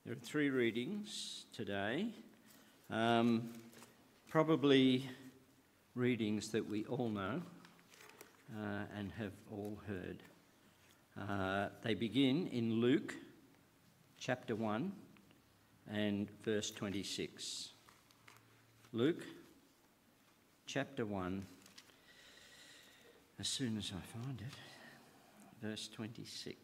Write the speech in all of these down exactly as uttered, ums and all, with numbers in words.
There are three readings today, um, probably readings that we all know uh, and have all heard. Uh, they begin in Luke chapter one and verse twenty-six. Luke chapter one, as soon as I find it, verse twenty-six.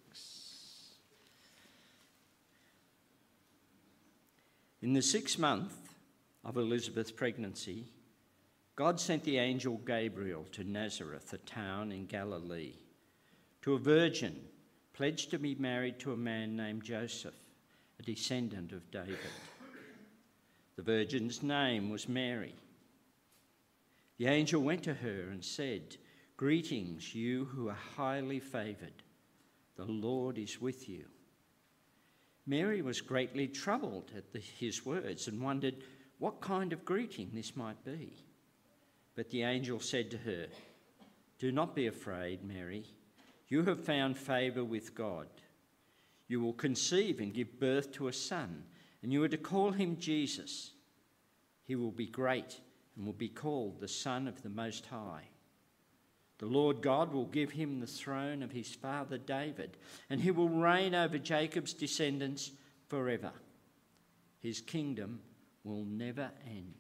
In the sixth month of Elizabeth's pregnancy, God sent the angel Gabriel to Nazareth, a town in Galilee, to a virgin pledged to be married to a man named Joseph, a descendant of David. The virgin's name was Mary. The angel went to her and said, "Greetings, you who are highly favoured. The Lord is with you." Mary was greatly troubled at the, his words and wondered what kind of greeting this might be. But the angel said to her, "Do not be afraid, Mary. You have found favour with God. You will conceive and give birth to a son, and you are to call him Jesus. He will be great and will be called the Son of the Most High. The Lord God will give him the throne of his father David, and he will reign over Jacob's descendants forever. His kingdom will never end."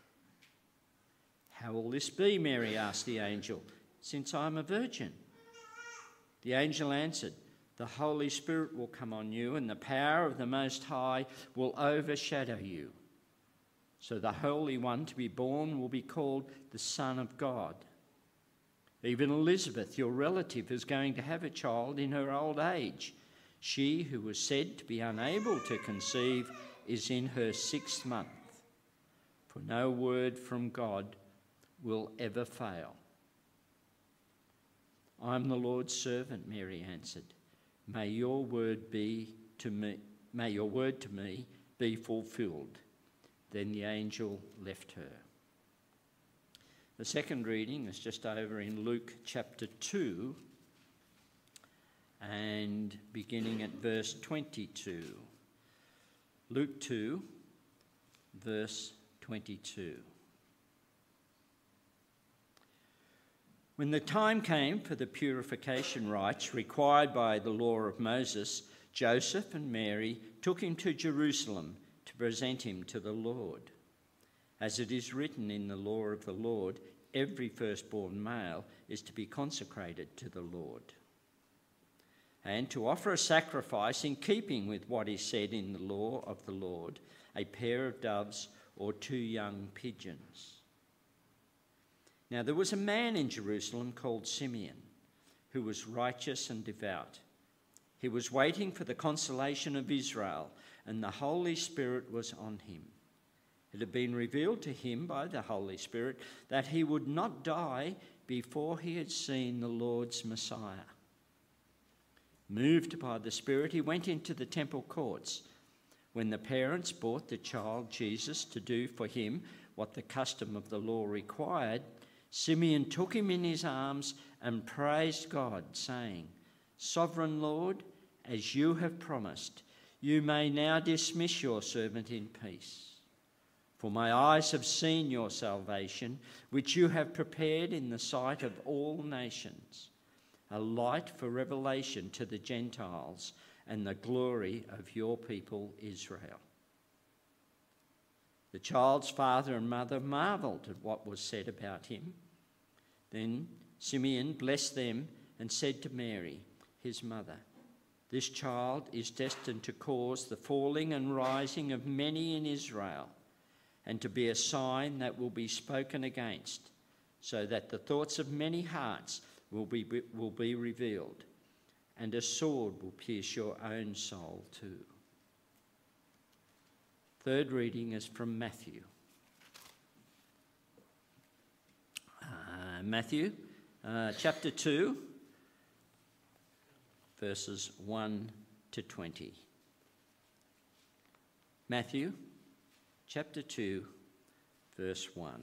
"How will this be?" Mary asked the angel, "since I am a virgin?" The angel answered, "The Holy Spirit will come on you, and the power of the Most High will overshadow you. So the Holy One to be born will be called the Son of God. Even Elizabeth, your relative, is going to have a child in her old age. She who was said to be unable to conceive is in her sixth month. For no word from God will ever fail." "I am the Lord's servant," Mary answered. May your word be to me, may your word to me be fulfilled." Then the angel left her. The second reading is just over in Luke chapter two and beginning at verse twenty-two. Luke two, verse twenty-two. When the time came for the purification rites required by the law of Moses, Joseph and Mary took him to Jerusalem to present him to the Lord. As it is written in the law of the Lord, every firstborn male is to be consecrated to the Lord, and to offer a sacrifice in keeping with what is said in the law of the Lord, a pair of doves or two young pigeons. Now there was a man in Jerusalem called Simeon, who was righteous and devout. He was waiting for the consolation of Israel, and the Holy Spirit was on him. It had been revealed to him by the Holy Spirit that he would not die before he had seen the Lord's Messiah. Moved by the Spirit, he went into the temple courts. When the parents brought the child Jesus to do for him what the custom of the law required, Simeon took him in his arms and praised God, saying, "Sovereign Lord, as you have promised, you may now dismiss your servant in peace. For my eyes have seen your salvation, which you have prepared in the sight of all nations, a light for revelation to the Gentiles and the glory of your people Israel." The child's father and mother marvelled at what was said about him. Then Simeon blessed them and said to Mary, his mother, "This child is destined to cause the falling and rising of many in Israel, and to be a sign that will be spoken against, so that the thoughts of many hearts will be, will be revealed, and a sword will pierce your own soul too." Third reading is from Matthew. Uh, Matthew uh, chapter two, verses one to twenty. Matthew chapter two, verse one.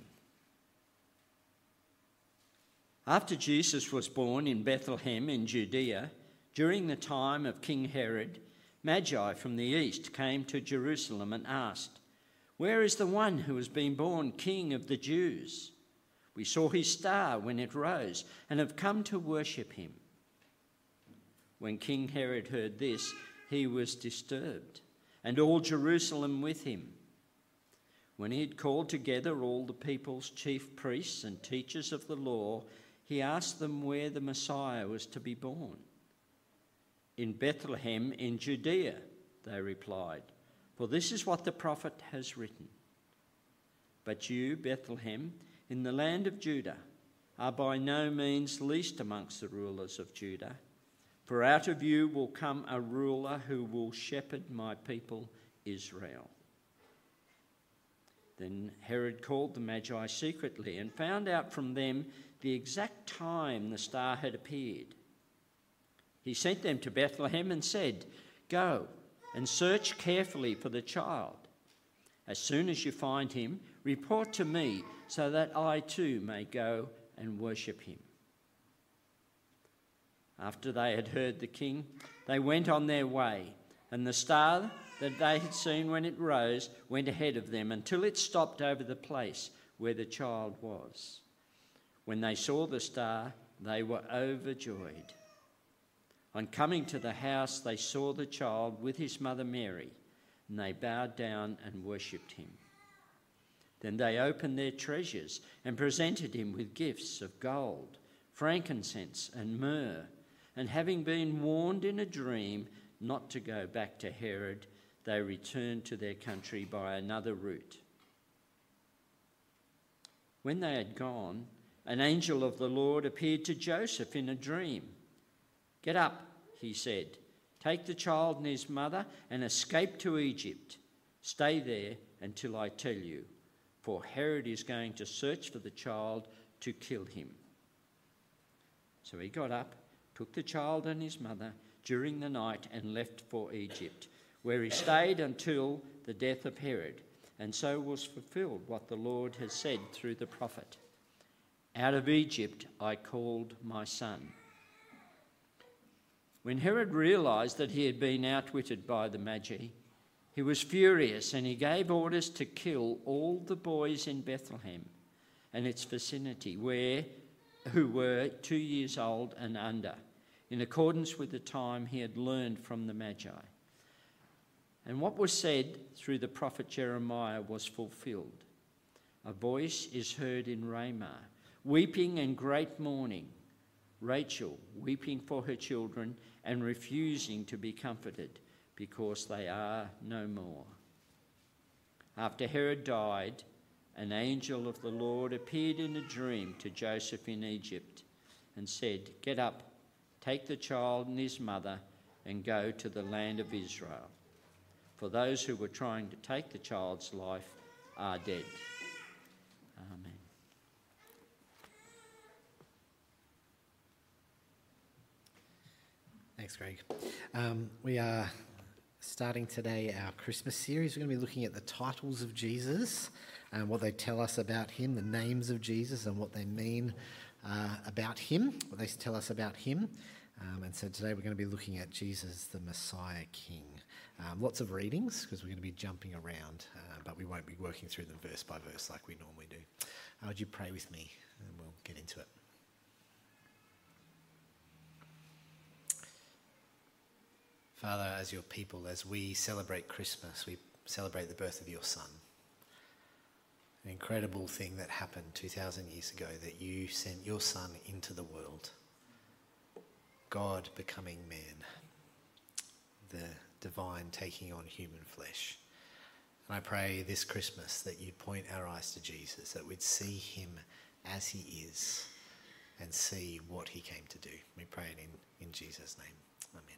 After Jesus was born in Bethlehem in Judea, during the time of King Herod, Magi from the east came to Jerusalem and asked, "Where is the one who has been born King of the Jews? We saw his star when it rose and have come to worship him." When King Herod heard this, he was disturbed, and all Jerusalem with him. When he had called together all the people's chief priests and teachers of the law, he asked them where the Messiah was to be born. "In Bethlehem in Judea," they replied, "for this is what the prophet has written. But you, Bethlehem, in the land of Judah, are by no means least amongst the rulers of Judah, for out of you will come a ruler who will shepherd my people Israel." Then Herod called the Magi secretly and found out from them the exact time the star had appeared. He sent them to Bethlehem and said, "Go and search carefully for the child. As soon as you find him, report to me so that I too may go and worship him." After they had heard the king, they went on their way, and the star that they had seen when it rose went ahead of them until it stopped over the place where the child was. When they saw the star, they were overjoyed. On coming to the house, they saw the child with his mother Mary, and they bowed down and worshipped him. Then they opened their treasures and presented him with gifts of gold, frankincense, and myrrh. And having been warned in a dream not to go back to Herod, they returned to their country by another route. When they had gone, an angel of the Lord appeared to Joseph in a dream. "Get up," he said, "take the child and his mother and escape to Egypt. Stay there until I tell you, for Herod is going to search for the child to kill him." So he got up, took the child and his mother during the night and left for Egypt, where he stayed until the death of Herod. And so was fulfilled what the Lord has said through the prophet, "Out of Egypt I called my son." When Herod realised that he had been outwitted by the Magi, he was furious, and he gave orders to kill all the boys in Bethlehem and its vicinity where, who were two years old and under, in accordance with the time he had learned from the Magi. And what was said through the prophet Jeremiah was fulfilled. "A voice is heard in Ramah, weeping and great mourning, Rachel weeping for her children and refusing to be comforted because they are no more." After Herod died, an angel of the Lord appeared in a dream to Joseph in Egypt and said, "Get up, take the child and his mother and go to the land of Israel. For those who were trying to take the child's life are dead." Amen. Thanks, Greg. Um, we are starting today our Christmas series. We're going to be looking at the titles of Jesus and what they tell us about him, the names of Jesus and what they mean uh, about him, what they tell us about him. Um, and so today we're going to be looking at Jesus, the Messiah King. Um, lots of readings because we're going to be jumping around, uh, but we won't be working through them verse by verse like we normally do. Uh, would you pray with me and we'll get into it. Father, as your people, as we celebrate Christmas, we celebrate the birth of your Son. An incredible thing that happened two thousand years ago, that you sent your Son into the world. God becoming man, the divine taking on human flesh. And I pray this Christmas that you'd point our eyes to Jesus, that we'd see him as he is and see what he came to do. We pray it in, in Jesus' name. Amen.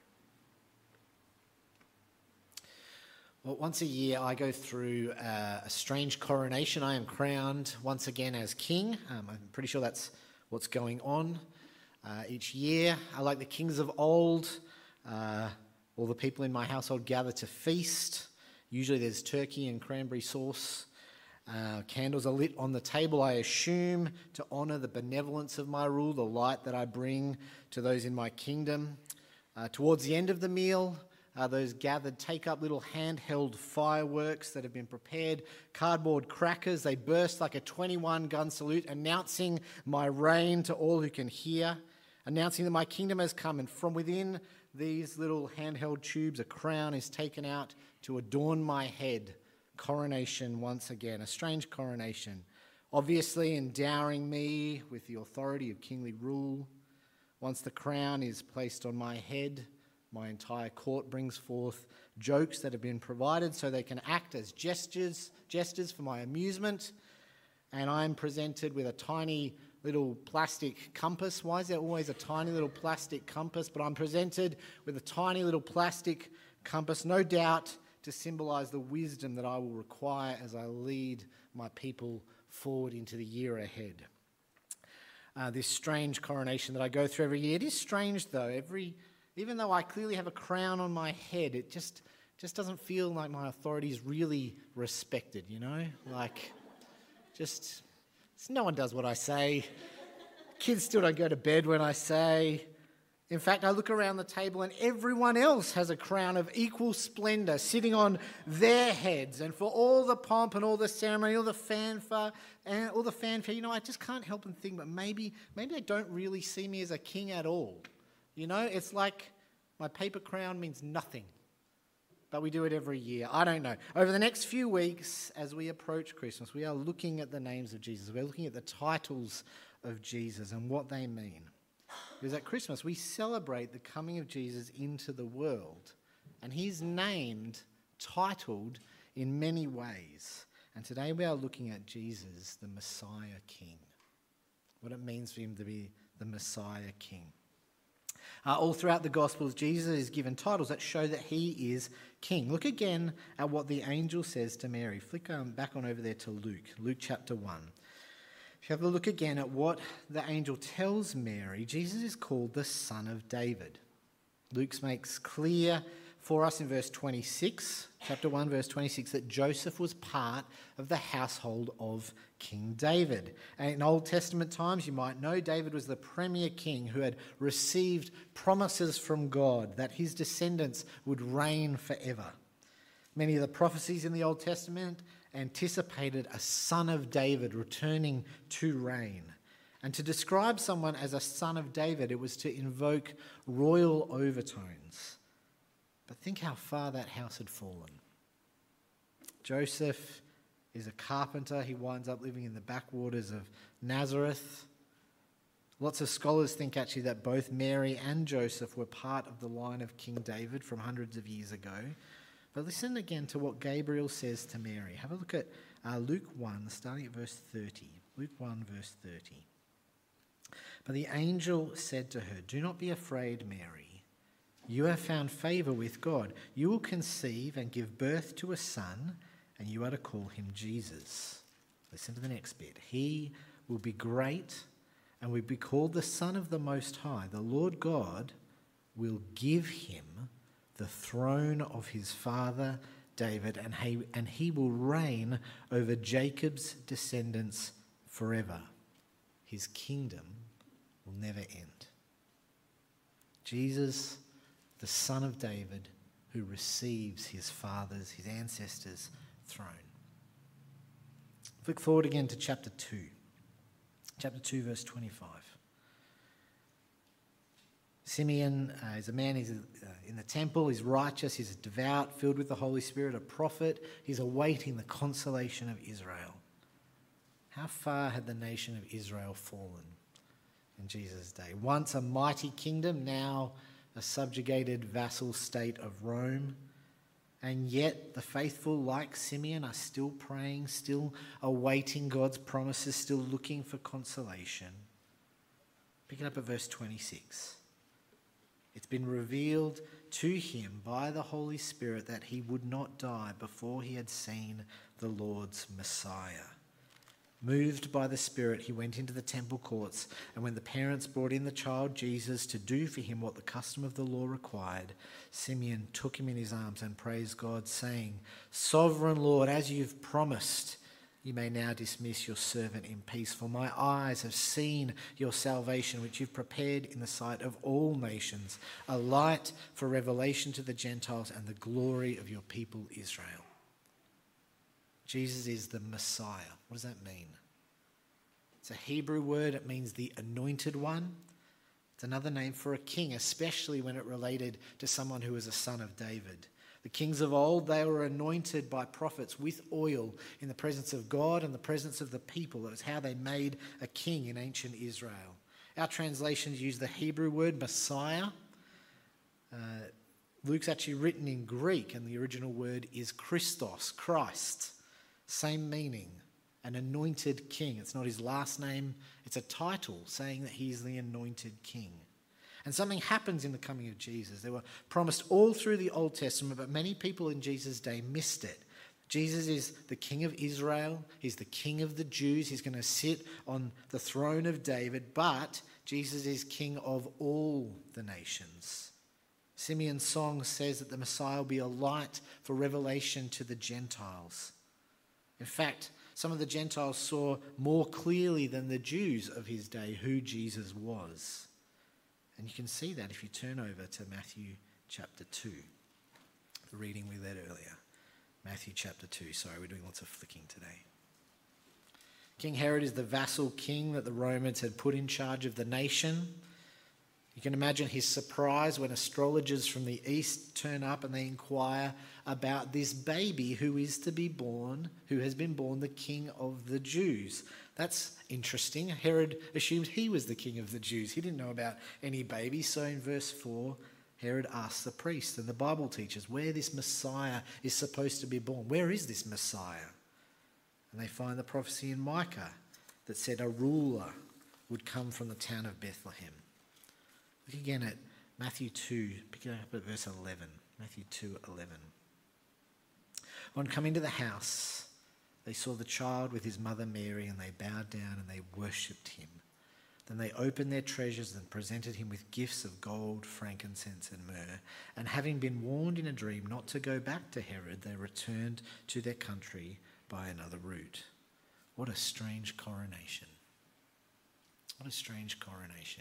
Well, once a year I go through uh, a strange coronation. I am crowned once again as king. Um, I'm pretty sure that's what's going on uh, each year. I like the kings of old. Uh, all the people in my household gather to feast. Usually there's turkey and cranberry sauce. Uh, candles are lit on the table, I assume, to honour the benevolence of my rule, the light that I bring to those in my kingdom. Uh, towards the end of the meal, uh, those gathered take up little handheld fireworks that have been prepared, cardboard crackers. They burst like a twenty-one gun salute, announcing my reign to all who can hear, announcing that my kingdom has come. And from within these little handheld tubes, a crown is taken out to adorn my head. Coronation once again, a strange coronation, obviously endowing me with the authority of kingly rule. Once the crown is placed on my head, my entire court brings forth jokes that have been provided so they can act as gestures, gestures for my amusement. And I'm presented with a tiny little plastic compass. Why is there always a tiny little plastic compass? But I'm presented with a tiny little plastic compass, no doubt to symbolise the wisdom that I will require as I lead my people forward into the year ahead. Uh, this strange coronation that I go through every year. It is strange though. Every, even though I clearly have a crown on my head, it just just doesn't feel like my authority is really respected. You know, like just no one does what I say. Kids still don't go to bed when I say. In fact, I look around the table and everyone else has a crown of equal splendour sitting on their heads. And for all the pomp and all the ceremony, all the fanfare, and all the fanfare, you know, I just can't help but think, but maybe, maybe they don't really see me as a king at all. You know, it's like my paper crown means nothing. But we do it every year. I don't know. Over the next few weeks, as we approach Christmas, we are looking at the names of Jesus. We're looking at the titles of Jesus and what they mean. Because at Christmas, we celebrate the coming of Jesus into the world. And he's named, titled in many ways. And today we are looking at Jesus, the Messiah King. What it means for him to be the Messiah King. Uh, all throughout the Gospels, Jesus is given titles that show that he is king. Look again at what the angel says to Mary. Flick um, back on over there to Luke, Luke chapter one. If you have a look again at what the angel tells Mary, Jesus is called the Son of David. Luke makes clear for us in verse twenty-six, chapter one, verse twenty-six, that Joseph was part of the household of King David. And in Old Testament times, you might know, David was the premier king who had received promises from God that his descendants would reign forever. Many of the prophecies in the Old Testament anticipated a son of David returning to reign. And to describe someone as a son of David, it was to invoke royal overtones. But think how far that house had fallen. Joseph is a carpenter. He winds up living in the backwaters of Nazareth. Lots of scholars think actually that both Mary and Joseph were part of the line of King David from hundreds of years ago. But listen again to what Gabriel says to Mary. Have a look at uh, Luke one, starting at verse thirty. Luke one, verse thirty. But the angel said to her, "Do not be afraid, Mary. You have found favour with God. You will conceive and give birth to a son, and you are to call him Jesus." Listen to the next bit. "He will be great and will be called the Son of the Most High. The Lord God will give him the throne of his father David, and he, and he will reign over Jacob's descendants forever. His kingdom will never end." Jesus, the Son of David, who receives his father's, his ancestors' throne. Flick forward again to chapter two. Chapter two, verse twenty-five. Simeon uh, is a man, he's uh, in the temple, he's righteous, he's devout, filled with the Holy Spirit, a prophet. He's awaiting the consolation of Israel. How far had the nation of Israel fallen in Jesus' day? Once a mighty kingdom, now a subjugated vassal state of Rome. And yet the faithful, like Simeon, are still praying, still awaiting God's promises, still looking for consolation. Pick it up at verse twenty-six. It's been revealed to him by the Holy Spirit that he would not die before he had seen the Lord's Messiah. Moved by the Spirit, he went into the temple courts, and when the parents brought in the child Jesus to do for him what the custom of the law required, Simeon took him in his arms and praised God, saying, "Sovereign Lord, as you've promised, You may now dismiss your servant in peace, for my eyes have seen your salvation, which you've prepared in the sight of all nations, a light for revelation to the Gentiles and the glory of your people Israel. Jesus is the Messiah. What does that mean? It's a Hebrew word. It means the anointed one. It's another name for a king, especially when it related to someone who was a son of David. The kings of old, they were anointed by prophets with oil in the presence of God and the presence of the people. That was how they made a king in ancient Israel. Our translations use the Hebrew word Messiah. Uh, Luke's actually written in Greek, and the original word is Christos, Christ. Same meaning, an anointed king. It's not his last name, it's a title saying that he's the anointed king. And something happens in the coming of Jesus. They were promised all through the Old Testament, but many people in Jesus' day missed it. Jesus is the King of Israel. He's the King of the Jews. He's going to sit on the throne of David, but Jesus is King of all the nations. Simeon's song says that the Messiah will be a light for revelation to the Gentiles. In fact, some of the Gentiles saw more clearly than the Jews of his day who Jesus was. And you can see that if you turn over to Matthew chapter two, the reading we read earlier. Matthew chapter two. Sorry, we're doing lots of flicking today. King Herod is the vassal king that the Romans had put in charge of the nation. You can imagine his surprise when astrologers from the east turn up and they inquire about this baby who is to be born, who has been born the king of the Jews. That's interesting. Herod assumed he was the king of the Jews. He didn't know about any baby. So in verse four, Herod asks the priest and the Bible teachers where this Messiah is supposed to be born. Where is this Messiah? And they find the prophecy in Micah that said a ruler would come from the town of Bethlehem. Look again at Matthew two, pick it up at verse eleven. Matthew two eleven. On coming to the house, they saw the child with his mother Mary, and they bowed down and they worshipped him. Then they opened their treasures and presented him with gifts of gold, frankincense, and myrrh. And having been warned in a dream not to go back to Herod, they returned to their country by another route. What a strange coronation. What a strange coronation.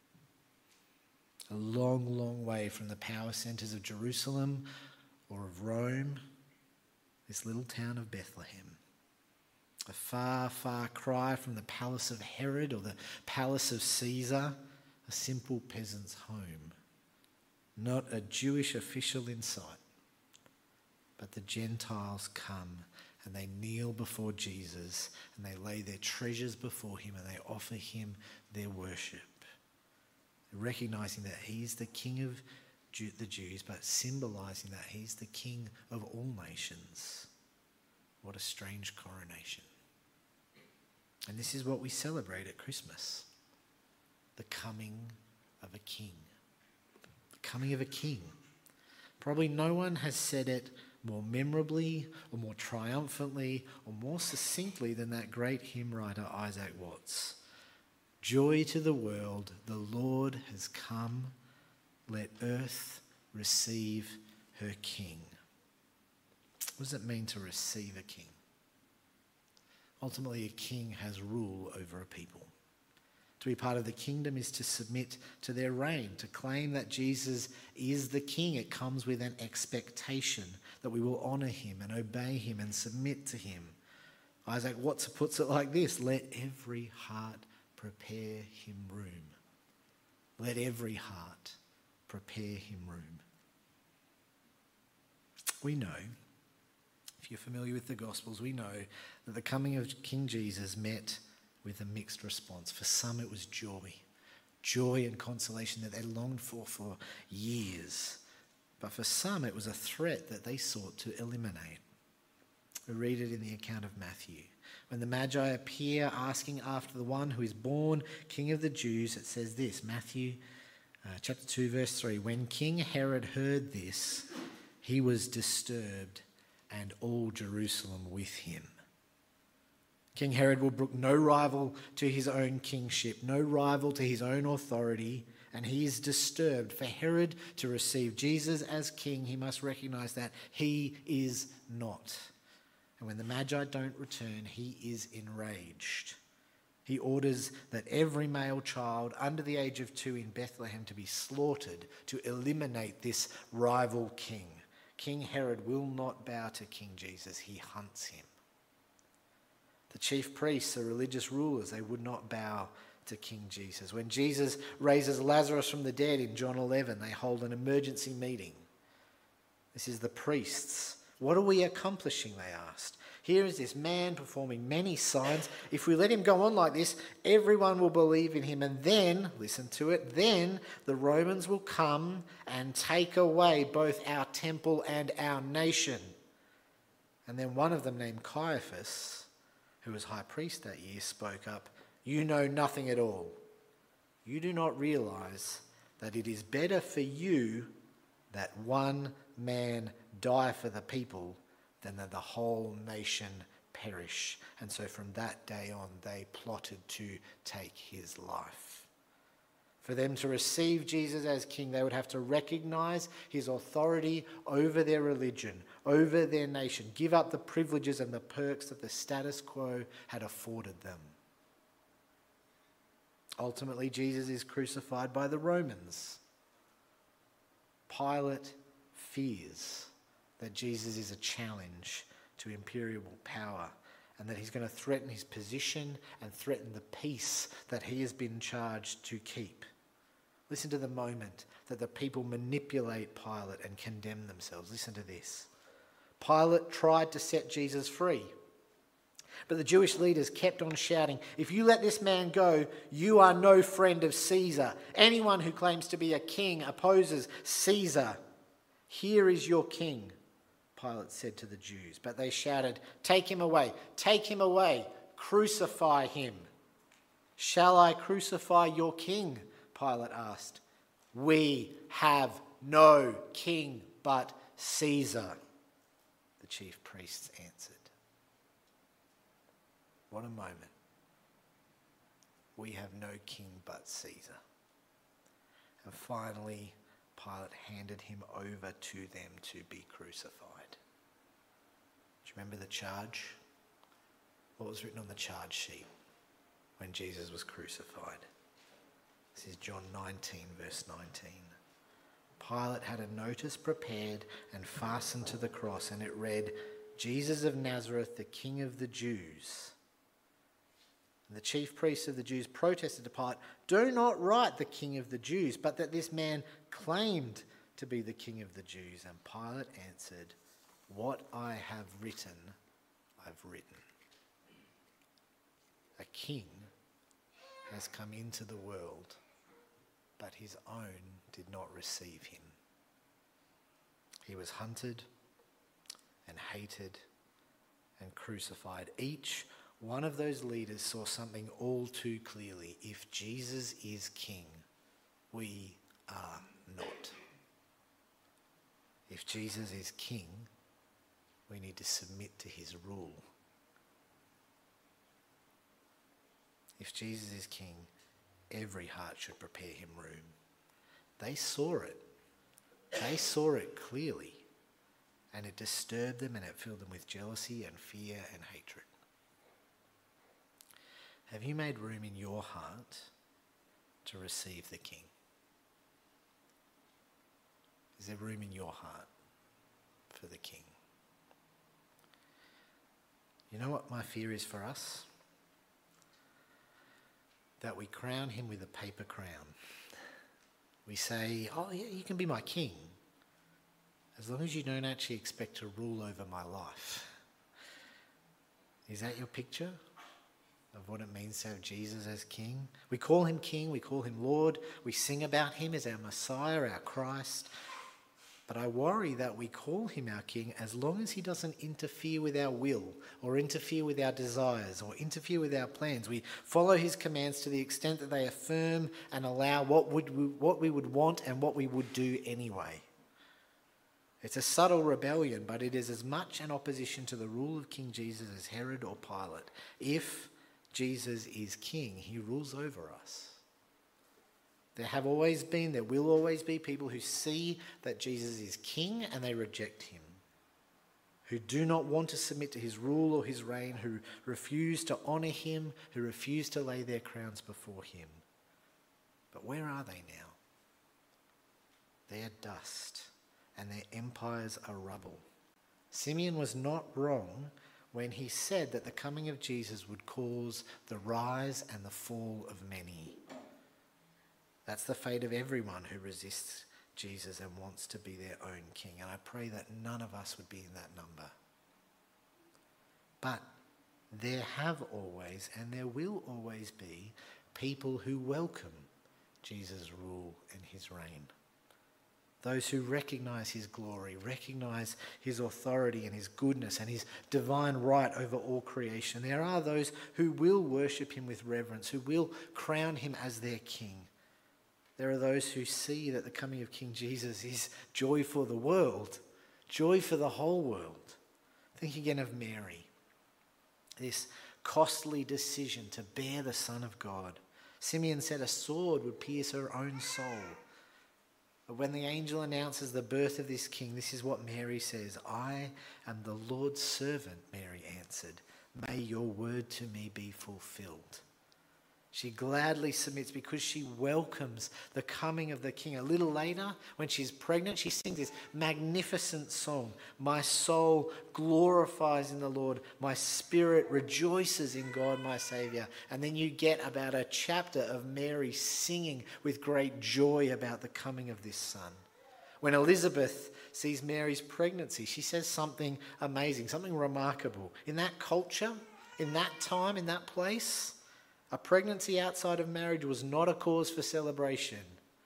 A long, long way from the power centres of Jerusalem or of Rome, this little town of Bethlehem. A far, far cry from the palace of Herod or the palace of Caesar, a simple peasant's home. Not a Jewish official in sight, but the Gentiles come and they kneel before Jesus and they lay their treasures before him and they offer him their worship, recognizing that he's the King of Jew- the Jews, but symbolizing that he's the King of all nations. What a strange coronation. And this is what we celebrate at Christmas. The coming of a king. The coming of a king. Probably no one has said it more memorably or more triumphantly or more succinctly than that great hymn writer Isaac Watts. Joy to the world, the Lord has come. Let earth receive her king. What does it mean to receive a king? Ultimately, a king has rule over a people. To be part of the kingdom is to submit to their reign, to claim that Jesus is the king. It comes with an expectation that we will honour him and obey him and submit to him. Isaac Watts puts it like this: let every heart prepare him room. Let every heart prepare him room. We know, if you're familiar with the Gospels, we know that the coming of King Jesus met with a mixed response. For some it was joy, joy and consolation that they longed for for years. But for some it was a threat that they sought to eliminate. We read it in the account of Matthew. When the Magi appear asking after the one who is born King of the Jews, it says this, Matthew uh, chapter two verse three, when King Herod heard this, he was disturbed and all Jerusalem with him. King Herod will brook no rival to his own kingship, no rival to his own authority, and he is disturbed. For Herod to receive Jesus as king, he must recognize that he is not. And And when the Magi don't return, he is enraged. He orders that every male child under the age of two in Bethlehem to be slaughtered to eliminate this rival king. King Herod will not bow to King Jesus. He hunts him. The chief priests, the religious rulers, they would not bow to King Jesus. When Jesus raises Lazarus from the dead in John eleven, they hold an emergency meeting. This is the priests. What are we accomplishing, they asked. Here is this man performing many signs. If we let him go on like this, everyone will believe in him. And then, listen to it, then the Romans will come and take away both our temple and our nation. And then one of them, named Caiaphas, who was high priest that year, spoke up, "You know nothing at all. You do not realize that it is better for you that one man die for the people than that the whole nation perish." And so from that day on, they plotted to take his life. For them to receive Jesus as king, they would have to recognize his authority over their religion, over their nation, give up the privileges and the perks that the status quo had afforded them. Ultimately, Jesus is crucified by the Romans. Pilate fears that Jesus is a challenge to imperial power and that he's going to threaten his position and threaten the peace that he has been charged to keep. Listen to the moment that the people manipulate Pilate and condemn themselves. Listen to this. Pilate tried to set Jesus free, but the Jewish leaders kept on shouting, "If you let this man go, you are no friend of Caesar. Anyone who claims to be a king opposes Caesar. Here is your king," Pilate said to the Jews. But they shouted, "Take him away, take him away, crucify him." "Shall I crucify your king?" Pilate asked. "We have no king but Caesar," the chief priests answered. What a moment. We have no king but Caesar. And finally, Pilate handed him over to them to be crucified. Do you remember the charge? What was written on the charge sheet when Jesus was crucified? This is John nineteen, verse nineteen. Pilate had a notice prepared and fastened to the cross, and it read, "Jesus of Nazareth, the King of the Jews." And the chief priests of the Jews protested to Pilate, "Do not write the King of the Jews, but that this man claimed to be the King of the Jews." And Pilate answered, "What I have written, I've written." A king has come into the world, but his own did not receive him. He was hunted and hated and crucified. Each one of those leaders saw something all too clearly. If Jesus is king, we are not. If Jesus is king, we need to submit to his rule. If Jesus is king, every heart should prepare him room. They saw it. They saw it clearly. And it disturbed them and it filled them with jealousy and fear and hatred. Have you made room in your heart to receive the King? Is there room in your heart for the King? You know what my fear is for us? That we crown him with a paper crown. We say, "Oh yeah, you can be my king, as long as you don't actually expect to rule over my life." Is that your picture of what it means to have Jesus as king? We call him king, we call him Lord, we sing about him as our Messiah, our Christ. But I worry that we call him our king as long as he doesn't interfere with our will or interfere with our desires or interfere with our plans. We follow his commands to the extent that they affirm and allow what would we, what we would want and what we would do anyway. It's a subtle rebellion, but it is as much an opposition to the rule of King Jesus as Herod or Pilate. If Jesus is king, he rules over us. There have always been, there will always be people who see that Jesus is king and they reject him. who do not want to submit to his rule or his reign, who refuse to honour him, who refuse to lay their crowns before him. But where are they now? They are dust, and their empires are rubble. Simeon was not wrong when he said that the coming of Jesus would cause the rise and the fall of many. That's the fate of everyone who resists Jesus and wants to be their own king. And I pray that none of us would be in that number. But there have always and there will always be people who welcome Jesus' rule and his reign. Those who recognise his glory, recognise his authority and his goodness and his divine right over all creation. There are those who will worship him with reverence, who will crown him as their king. There are those who see that the coming of King Jesus is joy for the world, joy for the whole world. Think again of Mary, this costly decision to bear the Son of God. Simeon said a sword would pierce her own soul. But when the angel announces the birth of this king, this is what Mary says. I am the Lord's servant, Mary answered. May your word to me be fulfilled. She gladly submits because she welcomes the coming of the king. A little later, when she's pregnant, she sings this magnificent song. My soul glorifies in the Lord. My spirit rejoices in God, my Saviour. And then you get about a chapter of Mary singing with great joy about the coming of this son. When Elizabeth sees Mary's pregnancy, she says something amazing, something remarkable. In that culture, in that time, in that place, a pregnancy outside of marriage was not a cause for celebration.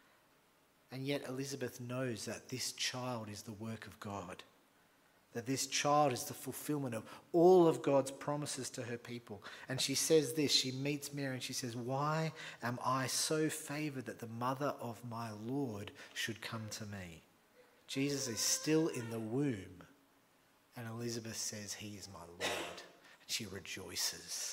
And yet Elizabeth knows that this child is the work of God, that this child is the fulfillment of all of God's promises to her people. And she says this, she meets Mary and she says, why am I so favoured that the mother of my Lord should come to me? Jesus is still in the womb, and Elizabeth says, he is my Lord. And she rejoices.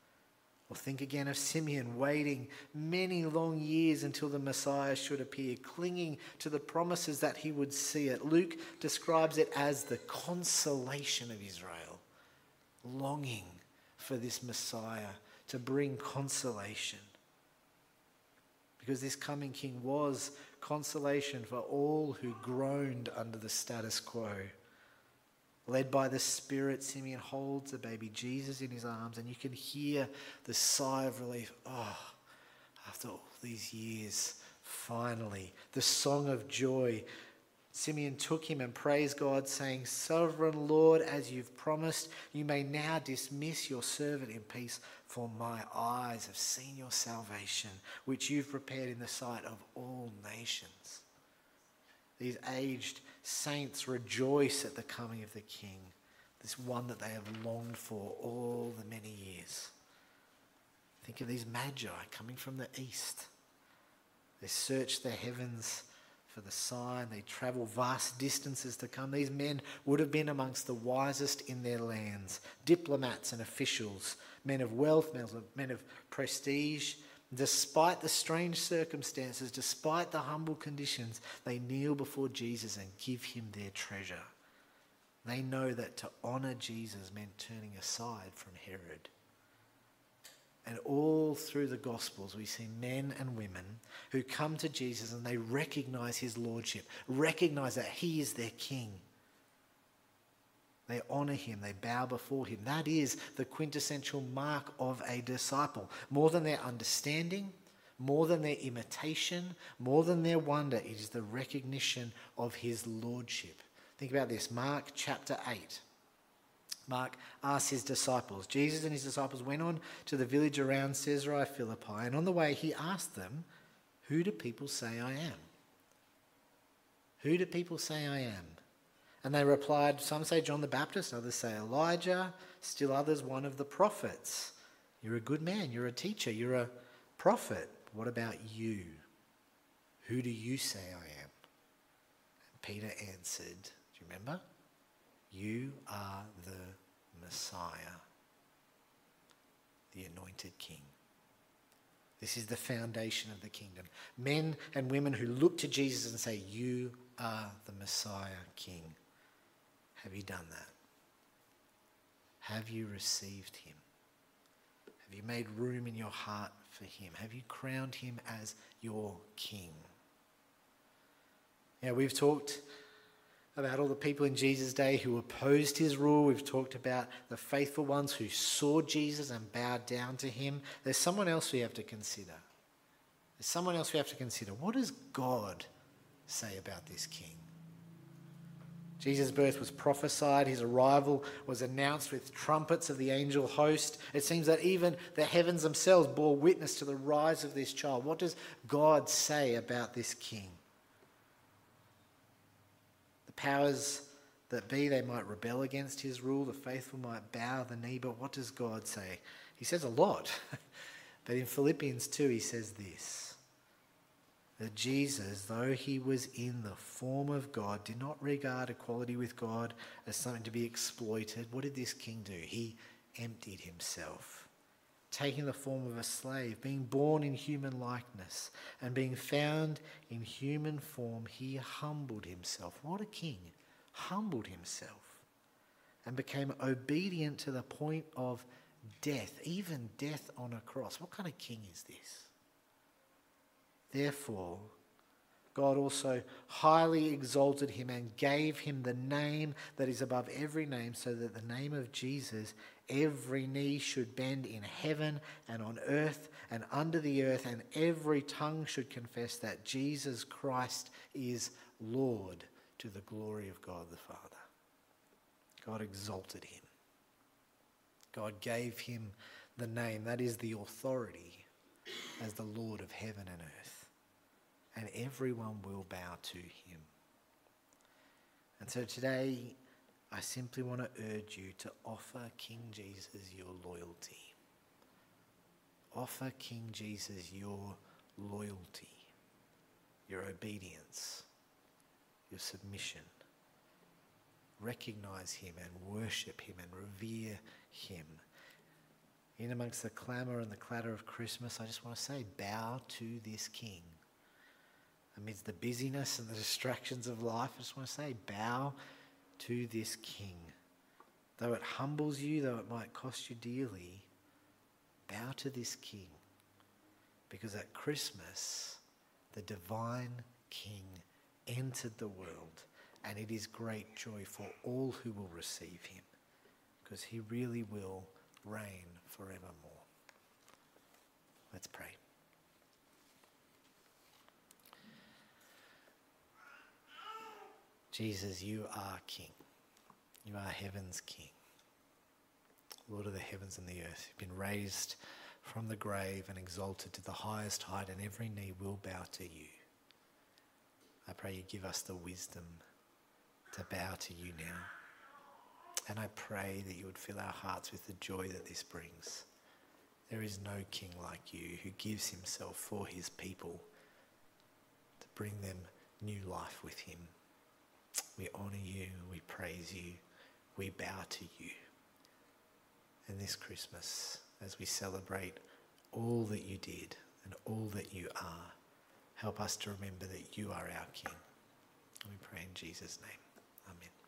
Or think again of Simeon waiting many long years until the Messiah should appear, clinging to the promises that he would see it. Luke describes it as the consolation of Israel, longing for this Messiah to bring consolation. Because this coming king was consolation for all who groaned under the status quo. Led by the Spirit, Simeon holds the baby Jesus in his arms, and you can hear the sigh of relief. Oh, after all these years, finally, the song of joy. Simeon took him and praised God, saying, Sovereign Lord, as you've promised, you may now dismiss your servant in peace, for my eyes have seen your salvation, which you've prepared in the sight of all nations. These aged saints rejoice at the coming of the King, this one that they have longed for all the many years. Think of these magi coming from the east. They search the heavens for the sign. They travel vast distances to come. These men would have been amongst the wisest in their lands, diplomats and officials, men of wealth, men of, men of prestige. Despite the strange circumstances, despite the humble conditions, they kneel before Jesus and give him their treasure. They know that to honour Jesus meant turning aside from Herod. And all through the Gospels, we see men and women who come to Jesus and they recognise his lordship, recognise that he is their king. They honour him, they bow before him. That is the quintessential mark of a disciple. More than their understanding, more than their imitation, more than their wonder, it is the recognition of his lordship. Think about this, Mark chapter eight. Mark asks his disciples. Jesus and his disciples went on to the village around Caesarea Philippi, and on the way he asked them, who do people say I am? Who do people say I am? And they replied, some say John the Baptist, others say Elijah, still others one of the prophets. You're a good man, you're a teacher, you're a prophet. What about you? Who do you say I am? And Peter answered, do you remember? You are the Messiah, the anointed king. This is the foundation of the kingdom. Men and women who look to Jesus and say, you are the Messiah king. Have you done that? Have you received him? Have you made room in your heart for him? Have you crowned him as your king? Yeah, we've talked about all the people in Jesus' day who opposed his rule. We've talked about the faithful ones who saw Jesus and bowed down to him. There's someone else we have to consider. There's someone else we have to consider. What does God say about this king? Jesus' birth was prophesied. His arrival was announced with trumpets of the angel host. It seems that even the heavens themselves bore witness to the rise of this child. What does God say about this king? The powers that be, they might rebel against his rule. The faithful might bow the knee. But what does God say? He says a lot. But in Philippians two, he says this. That Jesus, though he was in the form of God, did not regard equality with God as something to be exploited. What did this king do? He emptied himself, taking the form of a slave, being born in human likeness, and being found in human form, he humbled himself. What a king! Humbled himself and became obedient to the point of death, even death on a cross. What kind of king is this? Therefore, God also highly exalted him and gave him the name that is above every name, so that the name of Jesus every knee should bend in heaven and on earth and under the earth, and every tongue should confess that Jesus Christ is Lord, to the glory of God the Father. God exalted him. God gave him the name, that is the authority, as the Lord of heaven and earth. And everyone will bow to him. And so today, I simply want to urge you to offer King Jesus your loyalty. Offer King Jesus your loyalty, your obedience, your submission. Recognize him and worship him and revere him. In amongst the clamour and the clatter of Christmas, I just want to say, bow to this king. Amidst the busyness and the distractions of life, I just want to say, bow to this king. Though it humbles you, though it might cost you dearly, bow to this king. Because at Christmas, the divine king entered the world, and it is great joy for all who will receive him, because he really will reign forevermore. Let's pray. Jesus, you are King. You are heaven's King. Lord of the heavens and the earth. You've been raised from the grave and exalted to the highest height, and every knee will bow to you. I pray you give us the wisdom to bow to you now. And I pray that you would fill our hearts with the joy that this brings. There is no king like you who gives himself for his people to bring them new life with him. We honour you, we praise you, we bow to you. And this Christmas, as we celebrate all that you did and all that you are, help us to remember that you are our King. We pray in Jesus' name. Amen.